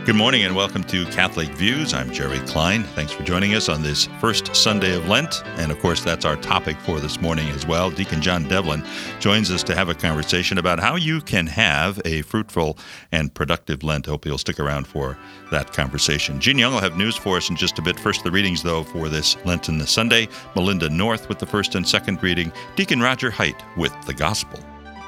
Good morning and welcome to Catholic Views. I'm Jerry Klein. Thanks for joining us on this first Sunday of Lent. And of course, that's our topic for this morning as well. Deacon John Devlin joins us to have a conversation about how you can have a fruitful and productive Lent. Hope you'll stick around for that conversation. Gene Young will have news for us in just a bit. First, the readings, though, for this Lenten Sunday. Melinda North with the first and second reading. Deacon Roger Height with the Gospel.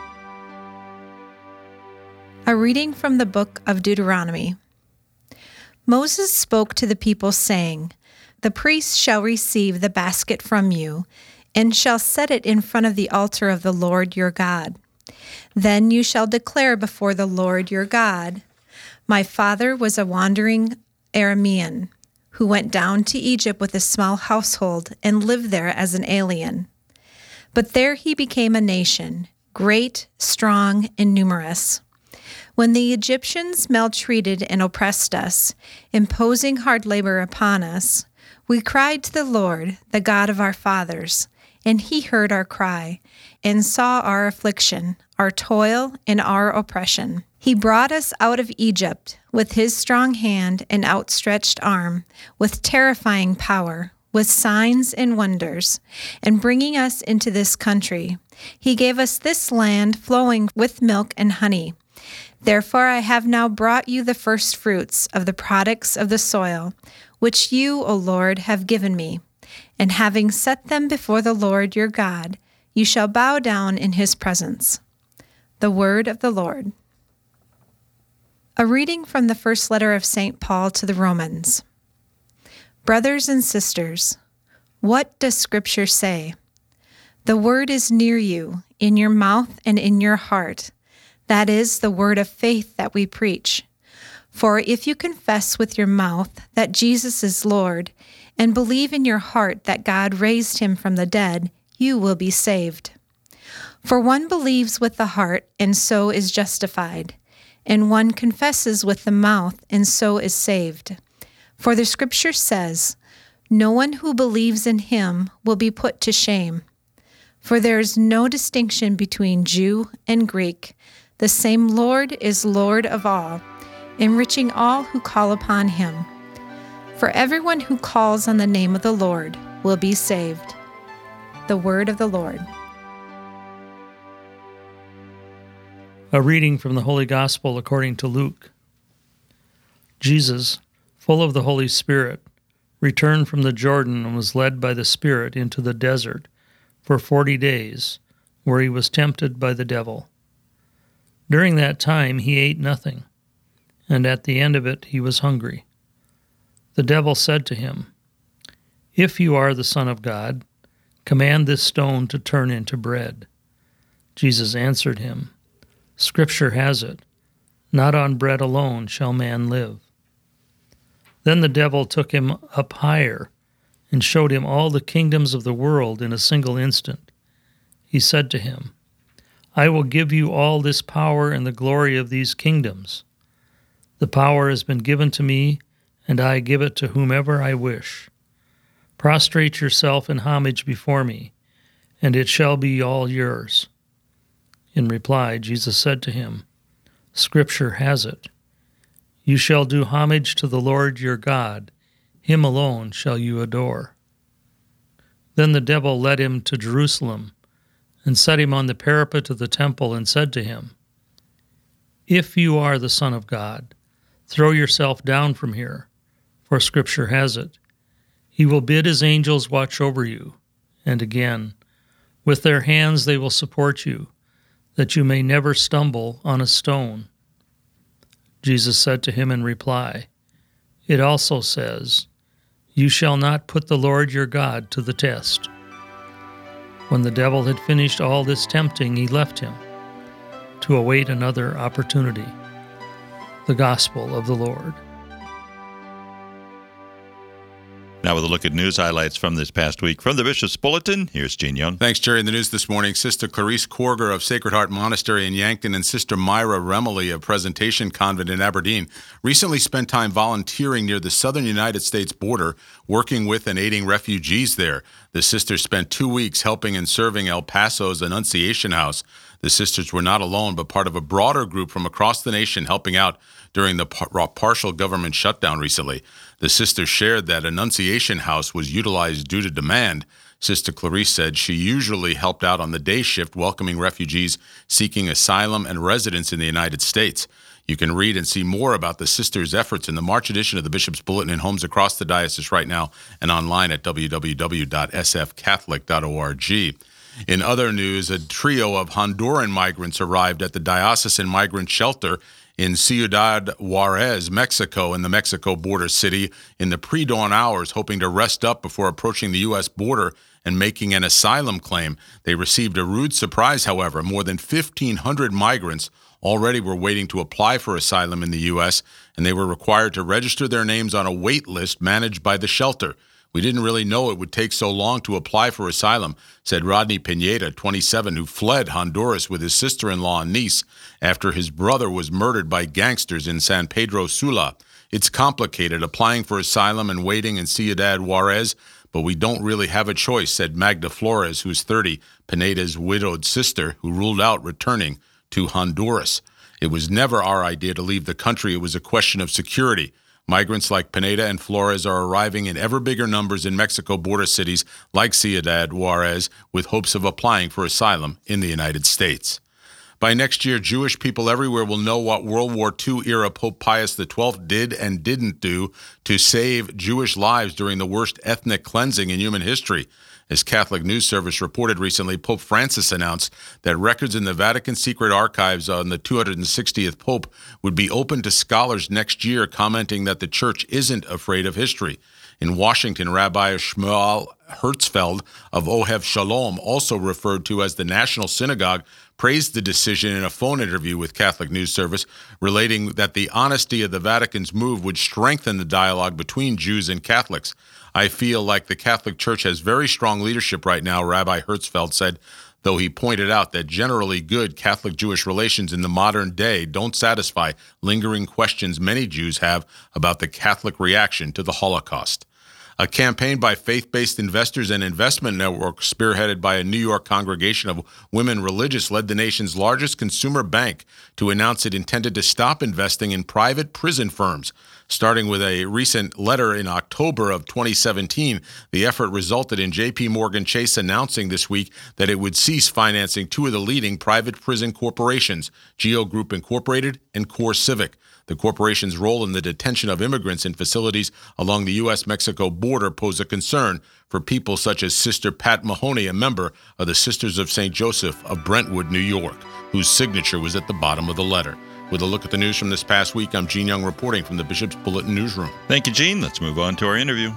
A reading from the book of Deuteronomy. Moses spoke to the people, saying, "The priest shall receive the basket from you, and shall set it in front of the altar of the Lord your God. Then you shall declare before the Lord your God, my father was a wandering Aramean, who went down to Egypt with a small household and lived there as an alien. But there he became a nation, great, strong, and numerous. When the Egyptians maltreated and oppressed us, imposing hard labor upon us, we cried to the Lord, the God of our fathers, and he heard our cry, and saw our affliction, our toil, and our oppression. He brought us out of Egypt with his strong hand and outstretched arm, with terrifying power, with signs and wonders, and bringing us into this country. He gave us this land flowing with milk and honey. Therefore I have now brought you the first fruits of the products of the soil, which you, O Lord, have given me. And having set them before the Lord your God, you shall bow down in his presence." The word of the Lord. A reading from the first letter of St. Paul to the Romans. Brothers and sisters, what does Scripture say? The word is near you, in your mouth and in your heart. That is the word of faith that we preach. For if you confess with your mouth that Jesus is Lord, and believe in your heart that God raised him from the dead, you will be saved. For one believes with the heart, and so is justified, and one confesses with the mouth, and so is saved. For the Scripture says, "No one who believes in him will be put to shame." For there is no distinction between Jew and Greek. The same Lord is Lord of all, enriching all who call upon him. For everyone who calls on the name of the Lord will be saved. The word of the Lord. A reading from the Holy Gospel according to Luke. Jesus, full of the Holy Spirit, returned from the Jordan and was led by the Spirit into the desert for 40 days, where he was tempted by the devil. During that time he ate nothing, and at the end of it he was hungry. The devil said to him, "If you are the Son of God, command this stone to turn into bread." Jesus answered him, "Scripture has it, not on bread alone shall man live." Then the devil took him up higher and showed him all the kingdoms of the world in a single instant. He said to him, "I will give you all this power and the glory of these kingdoms. The power has been given to me, and I give it to whomever I wish. Prostrate yourself in homage before me, and it shall be all yours." In reply, Jesus said to him, "Scripture has it, you shall do homage to the Lord your God, him alone shall you adore." Then the devil led him to Jerusalem, and set him on the parapet of the temple, and said to him, "If you are the Son of God, throw yourself down from here, for Scripture has it, he will bid his angels watch over you, and again, with their hands they will support you, that you may never stumble on a stone." Jesus said to him in reply, "It also says, you shall not put the Lord your God to the test." When the devil had finished all this tempting, he left him to await another opportunity. The Gospel of the Lord. Now with a look at news highlights from this past week. From the Bishop's Bulletin, here's Gene Young. Thanks, Jerry. In the news this morning, Sister Clarice Korger of Sacred Heart Monastery in Yankton and Sister Myra Remily of Presentation Convent in Aberdeen recently spent time volunteering near the southern United States border, working with and aiding refugees there. The sisters spent 2 weeks helping and serving El Paso's Annunciation House. The sisters were not alone, but part of a broader group from across the nation helping out during the partial government shutdown recently. The sisters shared that Annunciation House was utilized due to demand. Sister Clarice said she usually helped out on the day shift welcoming refugees seeking asylum and residence in the United States. You can read and see more about the sisters' efforts in the March edition of the Bishop's Bulletin in homes across the diocese right now and online at www.sfcatholic.org. In other news, a trio of Honduran migrants arrived at the diocesan migrant shelter in Ciudad Juarez, Mexico, in the Mexico border city in the pre-dawn hours, hoping to rest up before approaching the U.S. border and making an asylum claim. They received a rude surprise, however. More than 1,500 migrants already were waiting to apply for asylum in the U.S., and they were required to register their names on a wait list managed by the shelter. We didn't really know it would take so long to apply for asylum, said Rodney Pineda, 27, who fled Honduras with his sister-in-law and niece after his brother was murdered by gangsters in San Pedro Sula. It's complicated applying for asylum and waiting in Ciudad Juarez, but we don't really have a choice, said Magda Flores, who's 30, Pineda's widowed sister, who ruled out returning to Honduras. It was never our idea to leave the country. It was a question of security. Migrants like Pineda and Flores are arriving in ever bigger numbers in Mexico border cities like Ciudad Juarez with hopes of applying for asylum in the United States. By next year, Jewish people everywhere will know what World War II-era Pope Pius XII did and didn't do to save Jewish lives during the worst ethnic cleansing in human history. As Catholic News Service reported recently, Pope Francis announced that records in the Vatican secret archives on the 260th Pope would be open to scholars next year, commenting that the Church isn't afraid of history. In Washington, Rabbi Shmuel Herzfeld of Ohev Shalom, also referred to as the National Synagogue, praised the decision in a phone interview with Catholic News Service, relating that the honesty of the Vatican's move would strengthen the dialogue between Jews and Catholics. I feel like the Catholic Church has very strong leadership right now, Rabbi Herzfeld said, though he pointed out that generally good Catholic-Jewish relations in the modern day don't satisfy lingering questions many Jews have about the Catholic reaction to the Holocaust. A campaign by faith-based investors and investment networks spearheaded by a New York congregation of women religious led the nation's largest consumer bank to announce it intended to stop investing in private prison firms. Starting with a recent letter in October of 2017, the effort resulted in J.P. Morgan Chase announcing this week that it would cease financing two of the leading private prison corporations, Geo Group Incorporated and Core Civic. The corporation's role in the detention of immigrants in facilities along the U.S.-Mexico border pose a concern for people such as Sister Pat Mahoney, a member of the Sisters of St. Joseph of Brentwood, New York, whose signature was at the bottom of the letter. With a look at the news from this past week, I'm Gene Young reporting from the Bishop's Bulletin Newsroom. Thank you, Gene. Let's move on to our interview.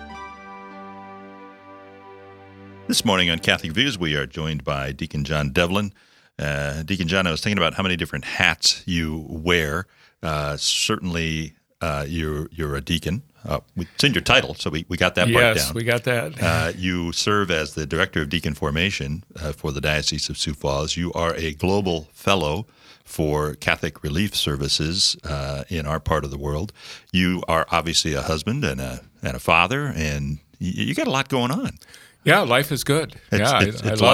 This morning on Catholic Views, we are joined by Deacon John Devlin. Deacon John, I was thinking about how many different hats you wear. Certainly, you're a deacon. It's in your title, so we got that part down. Yes, we got that. You serve as the Director of Deacon Formation for the Diocese of Sioux Falls. You are a Global Fellow for Catholic Relief Services in our part of the world. You are obviously a husband and a father, and you got a lot going on. Yeah, life is good. I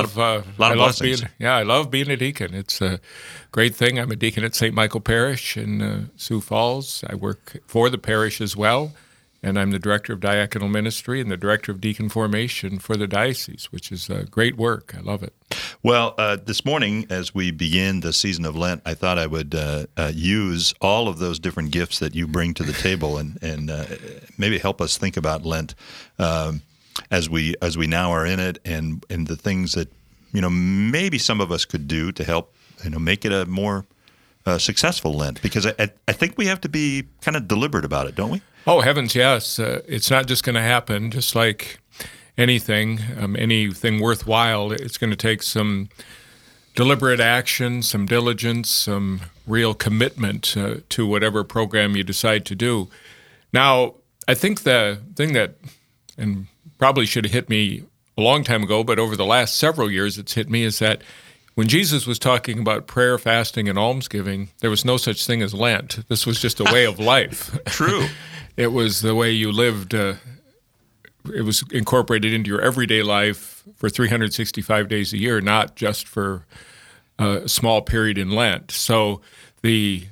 love being a deacon. It's a great thing. I'm a deacon at St. Michael Parish in Sioux Falls. I work for the parish as well, and I'm the Director of Diaconal Ministry and the Director of Deacon Formation for the diocese, which is great work. I love it. Well, this morning, as we begin the season of Lent, I thought I would use all of those different gifts that you bring to the table and maybe help us think about Lent as we now are in it, and the things that maybe some of us could do to help make it a more successful Lent. Because I think we have to be kind of deliberate about it, don't we? Oh heavens, yes! It's not just going to happen. Just like anything worthwhile, it's going to take some deliberate action, some diligence, some real commitment to whatever program you decide to do. Now, I think the thing that, and probably should have hit me a long time ago, but over the last several years it's hit me, is that when Jesus was talking about prayer, fasting, and almsgiving, there was no such thing as Lent. This was just a way of life. True. It was the way you lived. It was incorporated into your everyday life for 365 days a year, not just for a small period in Lent. So the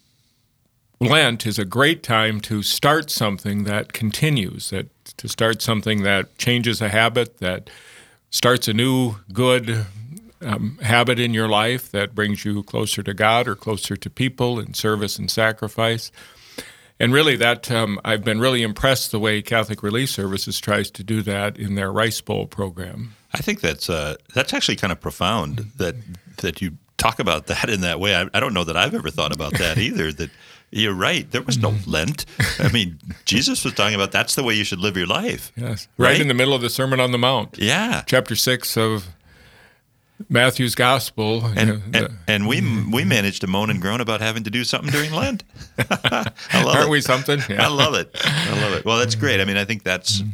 Lent is a great time to start something that continues, to start something that changes a habit, that starts a new good habit in your life that brings you closer to God or closer to people in service and sacrifice. And really that I've been really impressed the way Catholic Relief Services tries to do that in their Rice Bowl program. I think that's actually kind of profound that you talk about that in that way. I don't know that I've ever thought about that either, that you're right. There was no Lent. I mean, Jesus was talking about that's the way you should live your life. Yes, right in the middle of the Sermon on the Mount. Yeah. Chapter 6 of Matthew's Gospel. And we managed to moan and groan about having to do something during Lent. I love Aren't it. we something? Yeah. I love it. Well, that's great. I mean, I think that's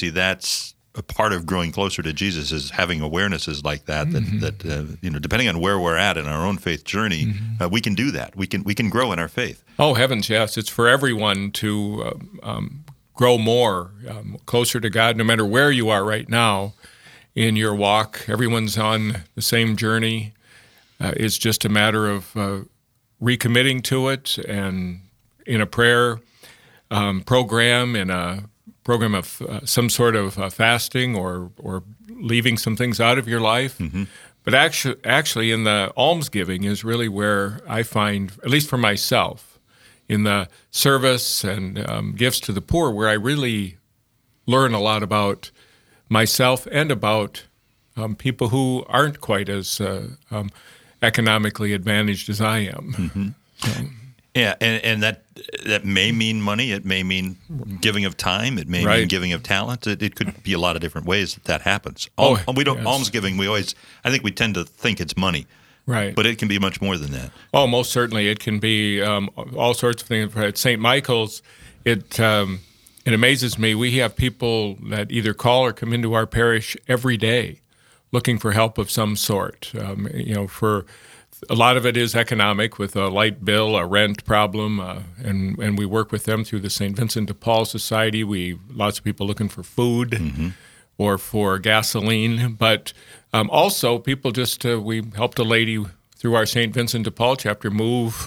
a part of growing closer to Jesus is having awarenesses like that depending on where we're at in our own faith journey, we can do that. We can grow in our faith. Oh, heavens, yes. It's for everyone to grow more, closer to God, no matter where you are right now in your walk. Everyone's on the same journey. It's just a matter of recommitting to it, and in a prayer program, in a program of some sort of fasting or leaving some things out of your life. Mm-hmm. But actually in the almsgiving is really where I find, at least for myself, in the service and gifts to the poor, where I really learn a lot about myself and about people who aren't quite as economically advantaged as I am. Mm-hmm. Yeah, and that may mean money. It may mean giving of time. It may mean giving of talent. It could be a lot of different ways that happens. Almsgiving, I think we tend to think it's money. Right. But it can be much more than that. Oh, most certainly. It can be all sorts of things. At St. Michael's, it amazes me. We have people that either call or come into our parish every day looking for help of some sort. For a lot of it is economic, with a light bill, a rent problem, and we work with them through the St. Vincent de Paul Society. Lots of people looking for food or for gasoline, but also people we helped a lady through our St. Vincent de Paul chapter move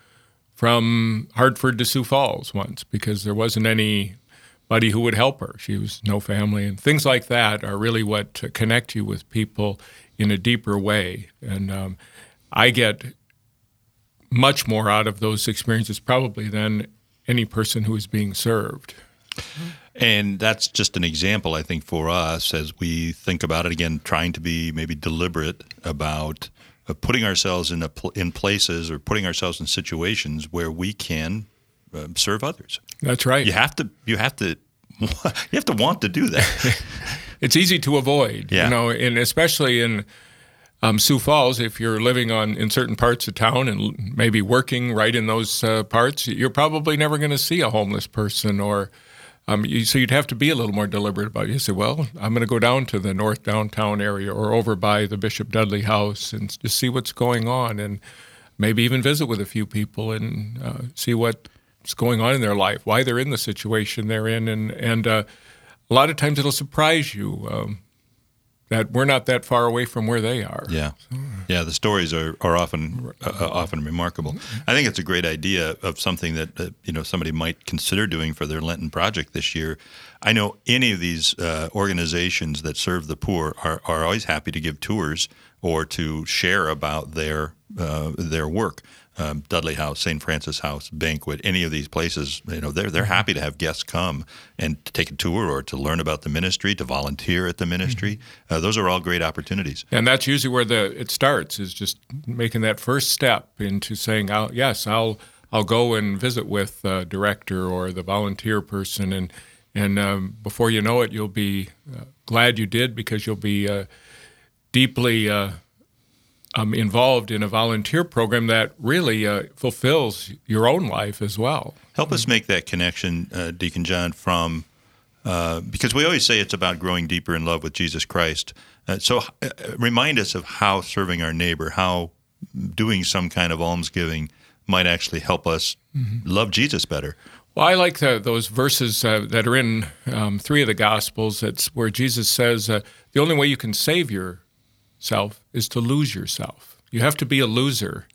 from Hartford to Sioux Falls once because there wasn't anybody who would help her. She was no family, and things like that are really what connect you with people in a deeper way. And I get much more out of those experiences probably than any person who is being served. And that's just an example, I think, for us as we think about it, again, trying to be maybe deliberate about putting ourselves in places or putting ourselves in situations where we can serve others. That's right. You have to want to do that. It's easy to avoid, and especially in Sioux Falls, if you're living in certain parts of town and maybe working right in those parts, you're probably never going to see a homeless person, or so you'd have to be a little more deliberate about it. You say, well, I'm going to go down to the north downtown area or over by the Bishop Dudley House and just see what's going on, and maybe even visit with a few people and see what's going on in their life, why they're in the situation they're in, and a lot of times it'll surprise you that we're not that far away from where they are. Yeah, the stories are often remarkable. I think it's a great idea of something that somebody might consider doing for their Lenten project this year. I know any of these organizations that serve the poor are always happy to give tours or to share about their work. Dudley House, St. Francis House, Banquet, any of these places, they're happy to have guests come and to take a tour or to learn about the ministry, to volunteer at the ministry. Those are all great opportunities. And that's usually where it starts, is just making that first step into saying, I'll go and visit with the director or the volunteer person, and before you know it, you'll be glad you did, because you'll be deeply involved in a volunteer program that really fulfills your own life as well. Help us make that connection, Deacon John, from because we always say it's about growing deeper in love with Jesus Christ. So remind us of how serving our neighbor, how doing some kind of almsgiving might actually help us love Jesus better. Well, I like those verses that are in 3 of the Gospels. That's where Jesus says, the only way you can save yourself is to lose yourself. You have to be a loser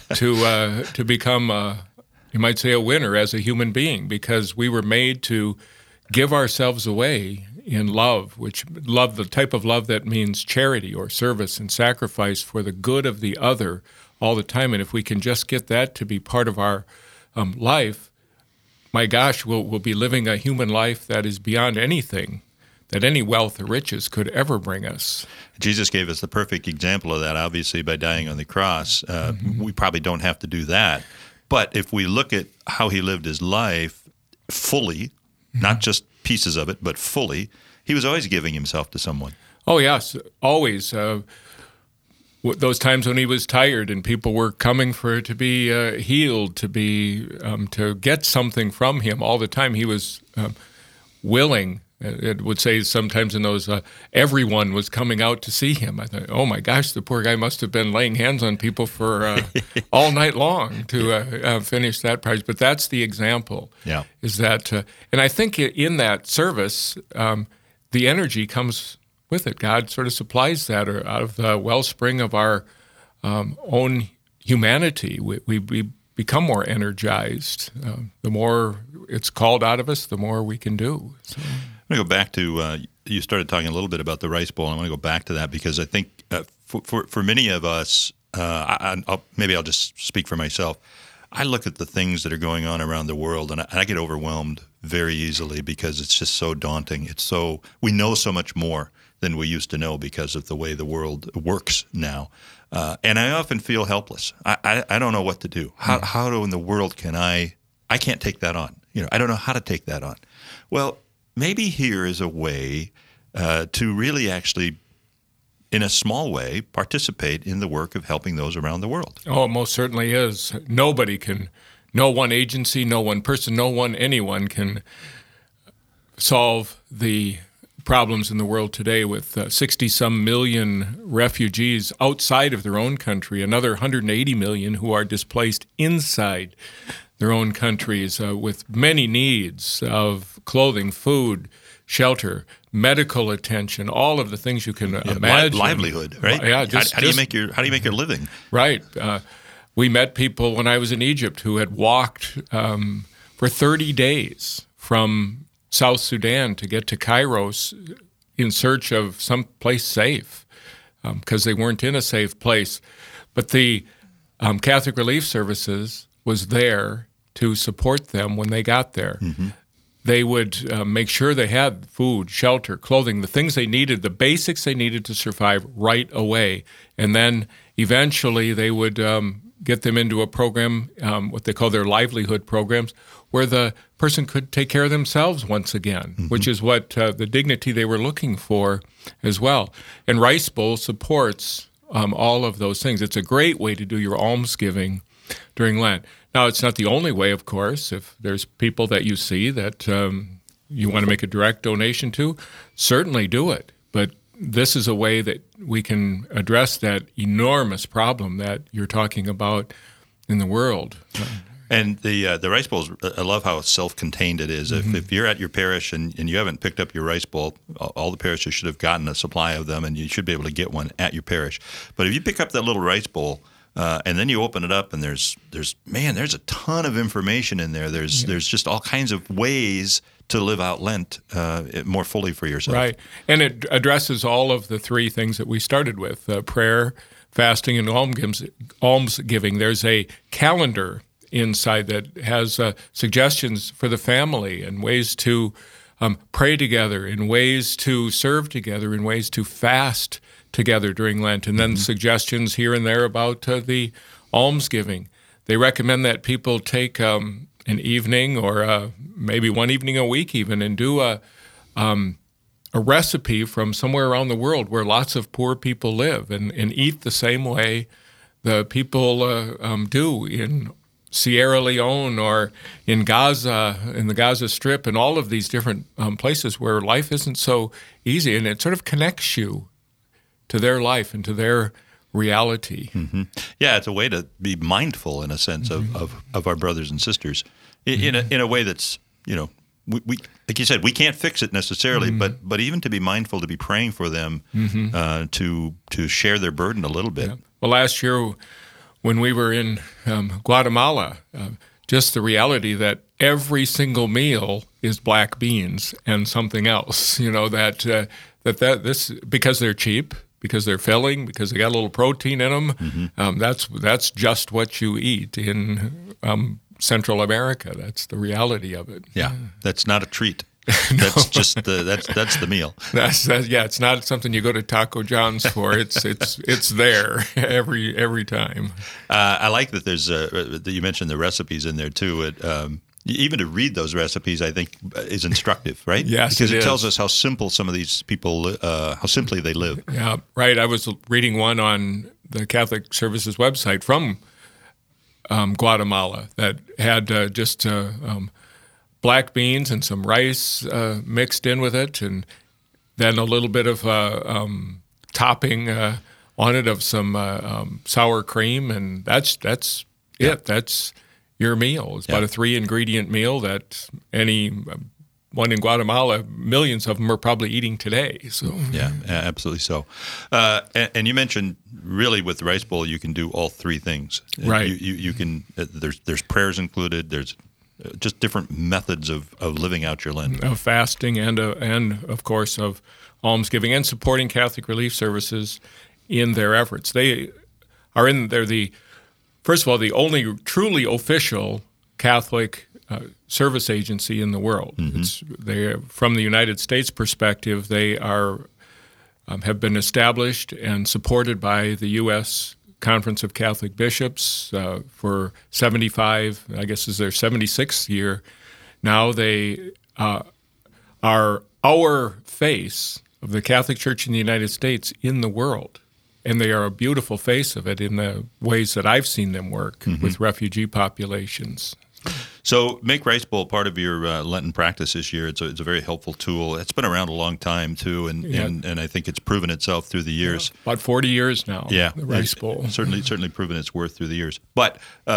to become, you might say, a winner as a human being, because we were made to give ourselves away in love, the type of love that means charity or service and sacrifice for the good of the other all the time. And if we can just get that to be part of our life, my gosh, we'll be living a human life that is beyond anything that any wealth or riches could ever bring us. Jesus gave us the perfect example of that, obviously, by dying on the cross. We probably don't have to do that. But if we look at how he lived his life fully, not just pieces of it, but fully, he was always giving himself to someone. Oh, yes, always. Those times when he was tired and people were coming to be healed, to get something from him all the time, he was willing. It would say sometimes in those, everyone was coming out to see him. I thought, oh my gosh, the poor guy must have been laying hands on people for all night long to finish that project. But that's the example. Yeah. Is that, and I think in that service, the energy comes with it. God sort of supplies that out of the wellspring of our own humanity. We become more energized. The more it's called out of us, the more we can do. So. I'm going to go back to, you started talking a little bit about the Rice Bowl. I want to go back to that because I think for many of us, maybe I'll just speak for myself. I look at the things that are going on around the world and I get overwhelmed very easily because it's just so daunting. We know so much more than we used to know because of the way the world works now. And I often feel helpless. I don't know what to do. How in the world can I can't take that on. I don't know how to take that on. Well, maybe here is a way to really actually, in a small way, participate in the work of helping those around the world. Oh, it most certainly is. No one agency, no one person, anyone can solve the problems in the world today with 60-some million refugees outside of their own country, another 180 million who are displaced inside their own countries with many needs of clothing, food, shelter, medical attention, all of the things you can imagine. Livelihood, right? Yeah. How do you make your living? Right. We met people when I was in Egypt who had walked for 30 days from South Sudan to get to Kairos in search of some place safe because they weren't in a safe place. But the Catholic Relief Services was there to support them when they got there. Mm-hmm. They would make sure they had food, shelter, clothing, the things they needed, the basics they needed to survive right away. And then eventually they would get them into a program, what they call their livelihood programs, where the person could take care of themselves once again, mm-hmm. which is what the dignity they were looking for as well. And Rice Bowl supports all of those things. It's a great way to do your almsgiving during Lent. Now, it's not the only way, of course. If there's people that you see that you want to make a direct donation to, certainly do it. But this is a way that we can address that enormous problem that you're talking about in the world. And the Rice Bowls, I love how self-contained it is. Mm-hmm. If you're at your parish and you haven't picked up your Rice Bowl, all the parishes should have gotten a supply of them, and you should be able to get one at your parish. But if you pick up that little Rice Bowl, and then you open it up, and there's a ton of information in there. There's just all kinds of ways to live out Lent more fully for yourself. Right, and it addresses all of the three things that we started with: prayer, fasting, and almsgiving. There's a calendar inside that has suggestions for the family and ways to pray together, and ways to serve together, and ways to fast together during Lent, and then mm-hmm. suggestions here and there about the almsgiving. They recommend that people take an evening or maybe one evening a week even and do a recipe from somewhere around the world where lots of poor people live and eat the same way the people do in Sierra Leone or in Gaza, in the Gaza Strip, and all of these different places where life isn't so easy, and it sort of connects you to their life and to their reality. Mm-hmm. Yeah, it's a way to be mindful in a sense mm-hmm. of our brothers and sisters in a way that's, we like you said, we can't fix it necessarily, mm-hmm. but even to be mindful, to be praying for them, mm-hmm. To share their burden a little bit. Yeah. Well, last year when we were in Guatemala, just the reality that every single meal is black beans and something else, this because they're cheap, because they're filling, because they got a little protein in them. That's just what you eat in Central America. That's the reality of it. Yeah, that's not a treat. That's just that's the meal. It's not something you go to Taco John's for. It's there every time. I like that there's that you mentioned the recipes in there too. Even to read those recipes, I think, is instructive, right? Yes, because it tells us how simple some of these people, how simply they live. Yeah, right. I was reading one on the Catholic Services website from Guatemala that had just black beans and some rice mixed in with it, and then a little bit of topping on it of some sour cream, and that's it. That's your meal. It's about a 3-ingredient meal that anyone in Guatemala, millions of them are probably eating today. So yeah, absolutely so. And you mentioned really with the rice bowl, you can do all three things. Right. You can. There's prayers included. There's just different methods of living out your Lent. Of fasting and of course of almsgiving and supporting Catholic Relief Services in their efforts. They're first of all, the only truly official Catholic service agency in the world. From the United States perspective, they are have been established and supported by the U.S. Conference of Catholic Bishops for 75, I guess is their 76th year. Now they are our face of the Catholic Church in the United States in the world. And they are a beautiful face of it in the ways that I've seen them work with refugee populations. So make Rice Bowl part of your Lenten practice this year. It's a very helpful tool. It's been around a long time, too, and I think it's proven itself through the years. Yeah, about 40 years now, the Rice Bowl. Certainly proven its worth through the years. But,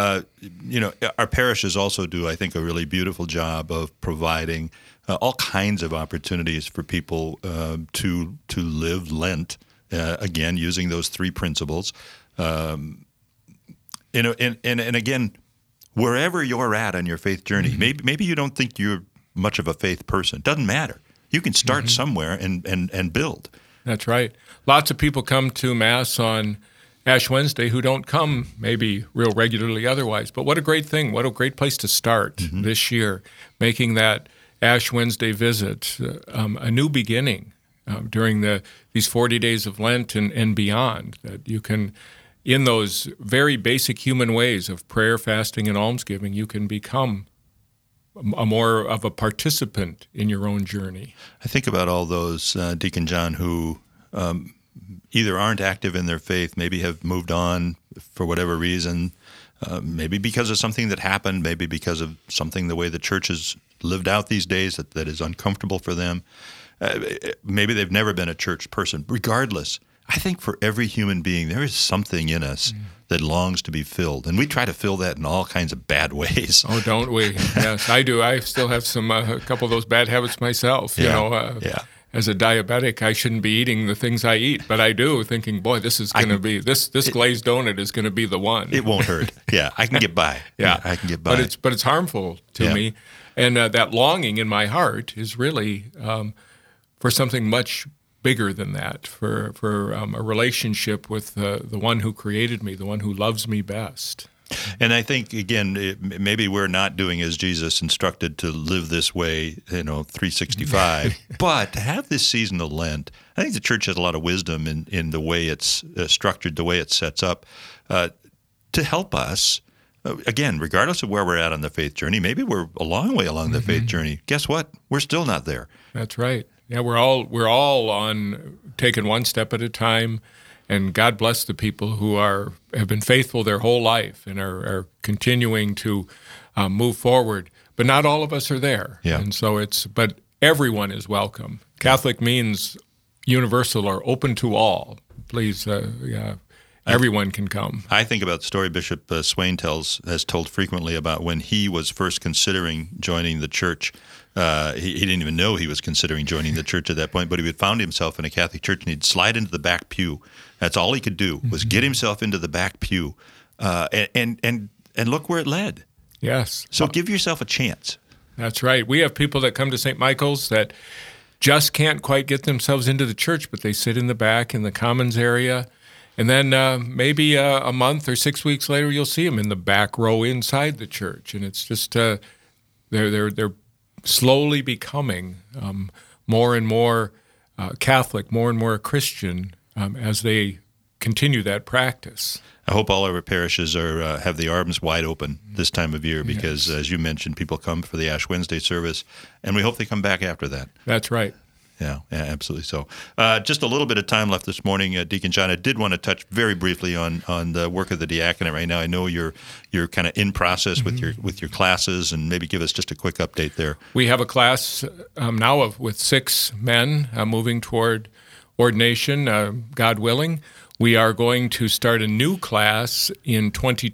our parishes also do, I think, a really beautiful job of providing all kinds of opportunities for people to live Lent, again, using those three principles. And again, wherever you're at on your faith journey, maybe you don't think you're much of a faith person. Doesn't matter. You can start somewhere and build. That's right. Lots of people come to Mass on Ash Wednesday who don't come maybe real regularly otherwise. But what a great thing. What a great place to start this year, making that Ash Wednesday visit a new beginning during these 40 days of Lent and beyond, that you can, in those very basic human ways of prayer, fasting, and almsgiving, you can become more of a participant in your own journey. I think about all those, Deacon John, who either aren't active in their faith, maybe have moved on for whatever reason, maybe because of something that happened, maybe because of something the way the church has lived out these days that is uncomfortable for them. Maybe they've never been a church person. Regardless, I think for every human being, there is something in us that longs to be filled. And we try to fill that in all kinds of bad ways. Oh, don't we? Yes, I do. I still have a couple of those bad habits myself. As a diabetic, I shouldn't be eating the things I eat, but I do, thinking, boy, this is going to be, this glazed donut is going to be the one. It won't hurt. Yeah, I can get by. I can get by. But it's harmful to me. And that longing in my heart is really for something much bigger than that, for a relationship with the one who created me, the one who loves me best. And I think, again, maybe we're not doing as Jesus instructed to live this way, 365. But to have this season of Lent, I think the church has a lot of wisdom in the way it's structured, the way it sets up, to help us. Again, regardless of where we're at on the faith journey, maybe we're a long way along the faith journey. Guess what? We're still not there. That's right. Yeah, we're all on taking one step at a time. And God bless the people who have been faithful their whole life and are continuing to move forward. But not all of us are there. Yeah. And so but everyone is welcome. Catholic means universal or open to all. Please, Everyone can come. I think about the story Bishop Swain has told frequently about when he was first considering joining the church. He didn't even know he was considering joining the church at that point, but he had found himself in a Catholic church, and he'd slide into the back pew. That's all he could do, was get himself into the back pew, and look where it led. Yes. So give yourself a chance. That's right. We have people that come to St. Michael's that just can't quite get themselves into the church, but they sit in the back in the commons area. And then maybe a month or 6 weeks later, you'll see them in the back row inside the church. And it's just they're slowly becoming more and more Catholic, more and more Christian as they continue that practice. I hope all our parishes have the arms wide open this time of year because, as you mentioned, people come for the Ash Wednesday service, and we hope they come back after that. That's right. Yeah, absolutely so. Just a little bit of time left this morning, Deacon John. I did want to touch very briefly on the work of the diaconate right now. I know you're kind of in process with your classes, and maybe give us just a quick update there. We have a class now with 6 men moving toward ordination, God willing. We are going to start a new class in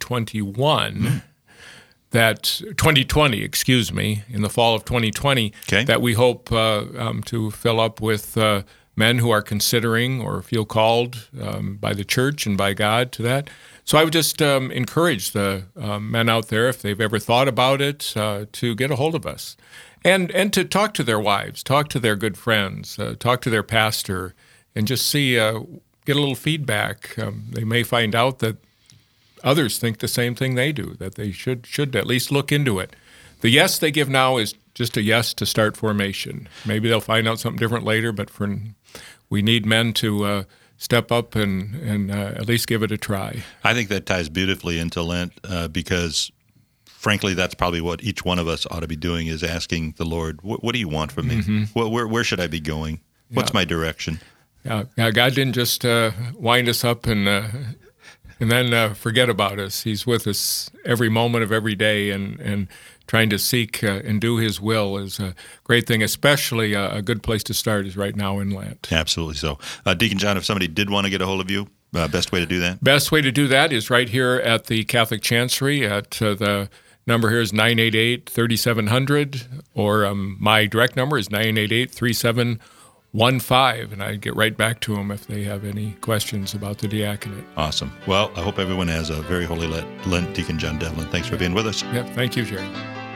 2021. That 2020, in the fall of 2020, that we hope to fill up with men who are considering or feel called by the church and by God to that. So I would just encourage the men out there, if they've ever thought about it, to get a hold of us and to talk to their wives, talk to their good friends, talk to their pastor, and just see, get a little feedback. They may find out that others think the same thing they do, that they should at least look into it. The yes they give now is just a yes to start formation. Maybe they'll find out something different later, but we need men to step up and at least give it a try. I think that ties beautifully into Lent because, frankly, that's probably what each one of us ought to be doing, is asking the Lord, what do you want from me? Where should I be going? What's my direction? God didn't just wind us up and then forget about us. He's with us every moment of every day, and trying to seek and do His will is a great thing, especially a good place to start is right now in Lent. Absolutely so. Deacon John, if somebody did want to get a hold of you, best way to do that? Best way to do that is right here at the Catholic Chancery. At the number here is 988-3700, or my direct number is 988-3715, and I'd get right back to them if they have any questions about the diaconate. Awesome. Well, I hope everyone has a very holy Lent. Deacon John Devlin, thanks for being with us. Yeah, thank you, Jerry.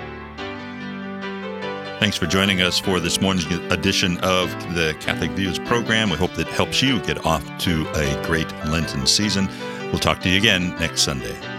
Thanks for joining us for this morning's edition of the Catholic Views program. We hope that helps you get off to a great Lenten season. We'll talk to you again next Sunday.